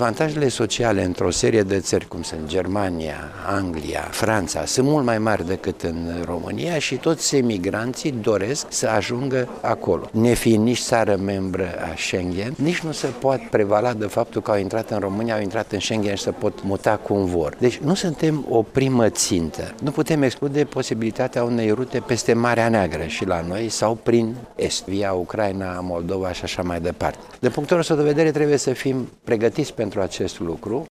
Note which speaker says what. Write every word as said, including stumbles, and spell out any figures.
Speaker 1: Avantajele sociale într-o serie de țări, cum sunt Germania, Anglia, Franța, sunt mult mai mari decât în România și toți emigranții doresc să ajungă acolo. Nefiind nici țară membră a Schengen, nici nu se poate prevala de faptul că au intrat în România, au intrat în Schengen și se pot muta cum vor. Deci nu suntem o primă țintă. Nu putem exclude posibilitatea unei rute peste Marea Neagră și la noi sau prin Est, via Ucraina, Moldova și așa mai departe. De punctul nostru de vedere trebuie să fim pregătiți pentru acest lucru.